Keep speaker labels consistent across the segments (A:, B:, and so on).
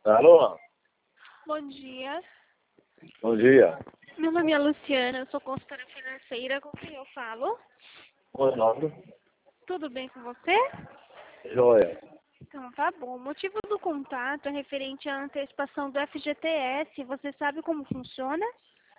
A: Alô?
B: Bom dia.
A: Bom dia.
B: Meu nome é Luciana, eu sou consultora financeira. Com quem eu falo?
A: Oi, nome?
B: Tudo bem com você?
A: Joia.
B: Então, tá bom. O motivo do contato é referente à antecipação do FGTS. Você sabe como funciona?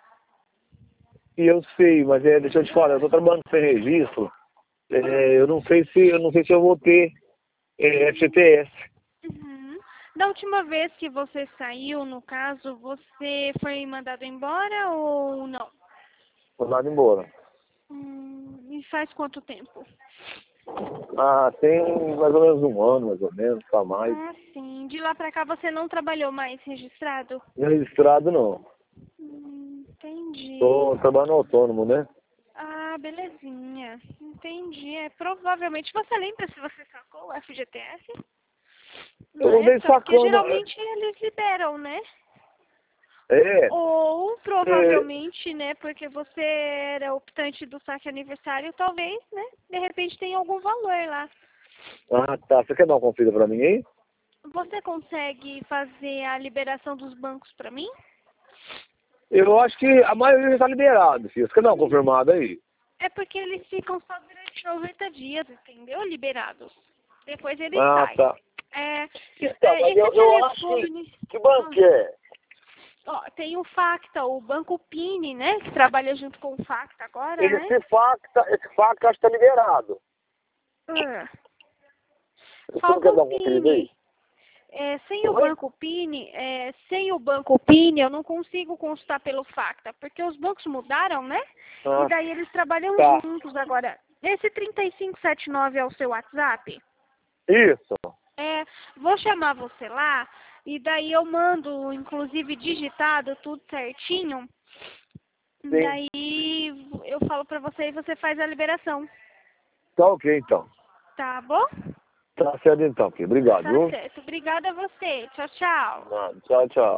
A: E eu sei, mas deixa eu te falar, eu tô trabalhando sem registro. Eu não sei se eu vou ter FGTS.
B: Uhum. Da última vez que você saiu, no caso, você foi mandado embora ou não?
A: Vou dar embora.
B: E faz quanto tempo?
A: Ah, tem mais ou menos um ano, mais ou menos, pra mais.
B: Ah, sim. De lá pra cá você não trabalhou mais registrado?
A: Não é registrado, não.
B: Entendi.
A: Tô trabalhando autônomo, né?
B: Ah, belezinha. Entendi. Provavelmente você lembra se você sacou o FGTS?
A: Eu
B: Na
A: não dei
B: época, porque
A: sacando.
B: geralmente eles liberam, né?
A: É,
B: Ou
A: é.
B: provavelmente, né, porque você era optante do saque aniversário, talvez, né, de repente tem algum valor lá.
A: Ah, tá. Você quer dar uma conferida pra mim aí?
B: Você consegue fazer a liberação dos bancos pra mim?
A: Eu acho que a maioria já tá liberado, filho. Você quer dar uma confirmada aí?
B: É porque eles ficam só durante 90 dias, entendeu? Liberados. Depois eles
A: Ah,
B: saem.
A: tá.
B: É,
A: Então, mas
B: esse
A: eu acho que...
B: telefone.
A: Que banco que é?
B: Ó, tem o Facta, o Banco Pini, né? Que trabalha junto com o Facta agora, né?
A: Esse facto acho que tá liberado.
B: Ah,
A: Você não
B: falta
A: quer
B: o
A: dar uma conferida aí?
B: Pini. Sem o
A: Oi?
B: Banco Pini, eu não consigo consultar pelo Facta, porque os bancos mudaram, né? E
A: Ah,
B: daí eles trabalham
A: tá.
B: juntos agora. Esse 3579 é o seu WhatsApp?
A: Isso.
B: Vou chamar você lá e daí eu mando, inclusive digitado, tudo certinho.
A: Sim.
B: Daí eu falo pra você e você faz a liberação,
A: Tá ok, então.
B: tá bom?
A: Tá certo então, filho. Obrigado,
B: Tá
A: viu?
B: certo. Obrigada a você. Tchau, tchau.
A: Tchau, tchau.